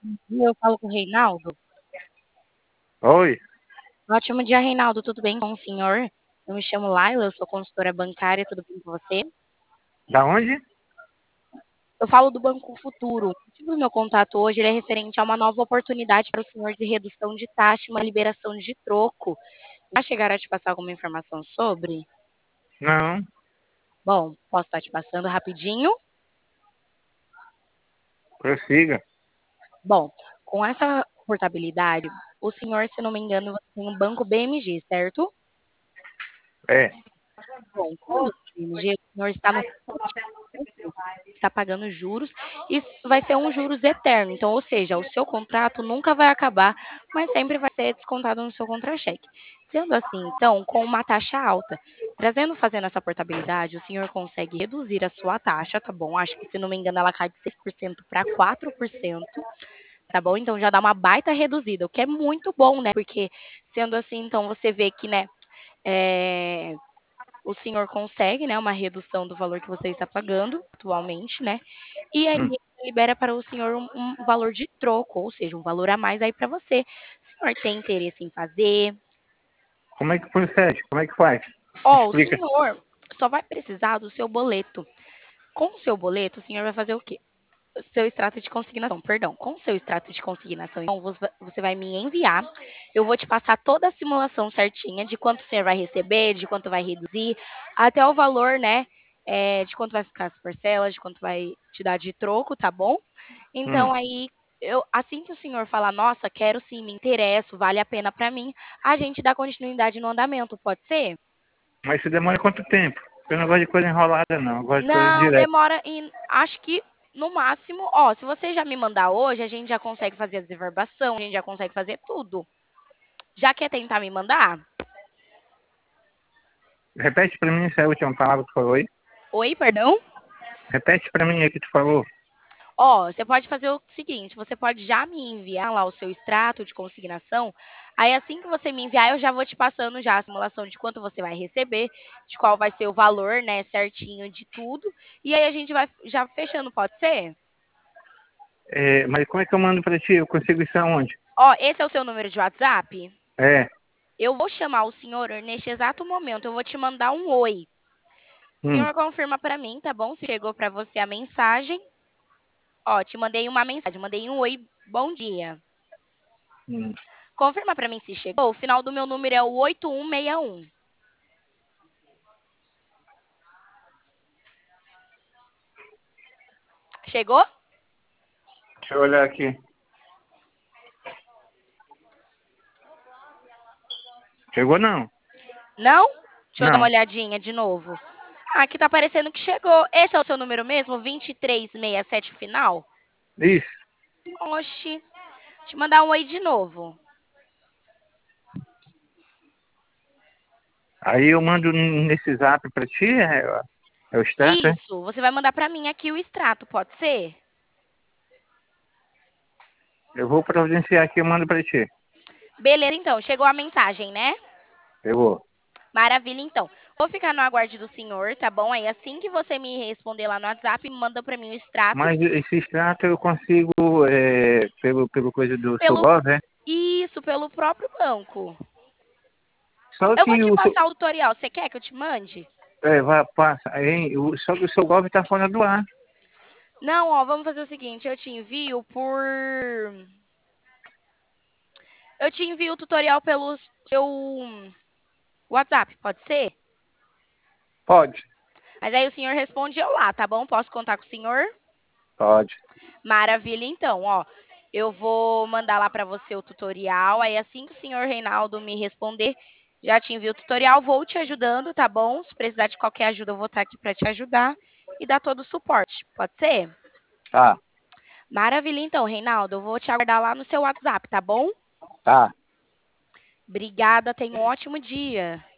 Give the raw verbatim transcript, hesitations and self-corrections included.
Eu falo com o Reinaldo. Oi, Ótimo dia, Reinaldo. Tudo bem com o senhor? Eu me chamo Laila, eu sou consultora bancária. Tudo bem com você? da onde? Eu falo do Banco Futuro. O motivo do meu contato hoje ele é referente a uma nova oportunidade para o senhor de redução de taxa e uma liberação de troco. Já chegaram a te passar alguma informação sobre? Não, Bom, posso estar te passando rapidinho? prossiga. Bom, com essa portabilidade, o senhor, se não me engano, você tem um banco B M G, certo? É, Bom, com o banco B M G, o senhor está no está pagando juros e vai ser um juros eterno. Então, ou seja, o seu contrato nunca vai acabar, mas sempre vai ser descontado no seu contra-cheque. Sendo assim, então, com uma taxa alta, trazendo, fazendo essa portabilidade, o senhor consegue reduzir a sua taxa, tá bom? Acho que, se não me engano, ela cai de seis por cento para quatro por cento, tá bom? Então, já dá uma baita reduzida, o que é muito bom, né? Porque, sendo assim, então, você vê que, né, é, o senhor consegue, né, uma redução do valor que você está pagando atualmente, né? E aí hum, libera para o senhor um, um valor de troco, ou seja, um valor a mais aí para você. O senhor tem interesse em fazer? como é que procede? Como é que faz? Ó, o Explica. senhor só vai precisar do seu boleto. Com o seu boleto, o senhor vai fazer o quê? Seu extrato de consignação, perdão. Com o seu extrato de consignação, então, você você vai me enviar. Eu vou te passar toda a simulação certinha de quanto o senhor vai receber, de quanto vai reduzir, até o valor, né? É, de quanto vai ficar as parcelas, de quanto vai te dar de troco, tá bom? Hum, Então, aí, eu, assim que o senhor falar, nossa, quero sim, me interesso, vale a pena para mim, a gente dá continuidade no andamento, pode ser? mas isso demora quanto tempo? Eu não gosto de coisa enrolada, não. Eu gosto de coisa Não, direta. demora em, acho que no máximo, ó, se você já me mandar hoje, a gente já consegue fazer a desaverbação, a gente já consegue fazer tudo. Já quer tentar me mandar? Repete pra mim essa última palavra que tu falou aí. Oi, perdão? Repete pra mim aí que tu falou. Ó, você pode fazer o seguinte, você pode já me enviar lá o seu extrato de consignação. Aí assim que você me enviar, eu já vou te passando já a simulação de quanto você vai receber, de qual vai ser o valor, né, certinho de tudo. E aí a gente vai já fechando, pode ser? É, mas como é que eu mando pra ti? Eu consigo isso aonde? Ó, esse é o seu número de WhatsApp? É, Eu vou chamar o senhor neste exato momento. Eu vou te mandar um oi. O hum, senhor confirma para mim, tá bom? Se chegou para você a mensagem. Ó, te mandei uma mensagem. Mandei um oi, bom dia. hum. Confirma para mim se chegou. O final do meu número é o oito um seis um. Chegou? Deixa eu olhar aqui. Chegou não? Não? Deixa eu dar uma Não. olhadinha de novo. Ah, aqui tá aparecendo que chegou. Esse é o seu número mesmo? vinte e três sessenta e sete final? Isso. Oxi. Deixa eu mandar um oi de novo. Aí eu mando nesse zap pra ti, é, é o extrato, é? Isso. Você vai mandar para mim aqui o extrato, pode ser? Eu vou providenciar aqui e mando pra ti. Beleza, então. Chegou a mensagem, né? Eu vou. Maravilha, então. Vou ficar no aguarde do senhor, tá bom? Aí assim que você me responder lá no WhatsApp, manda para mim o extrato Mas esse extrato eu consigo é, pelo, pelo coisa do pelo Sugov, né? isso, pelo próprio banco. Só Eu vou que te o, Su- passar o tutorial. Você quer que eu te mande? é, vai, passa, aí, o, só que o Sugov tá fora do ar. Não, ó, vamos fazer o seguinte, eu te envio por eu te envio o tutorial pelo seu WhatsApp, pode ser? Pode, Mas aí o senhor responde eu lá, tá bom? Posso contar com o senhor? pode. Maravilha, então, ó. Eu vou mandar lá para você o tutorial. Aí, assim que o senhor Reinaldo me responder, já te envio o tutorial. Vou te ajudando, tá bom? Se precisar de qualquer ajuda, eu vou estar aqui para te ajudar e dar todo o suporte. Pode ser? Tá, Maravilha, então, Reinaldo. Eu vou te aguardar lá no seu WhatsApp, tá bom? tá. Obrigada, tenha um ótimo dia.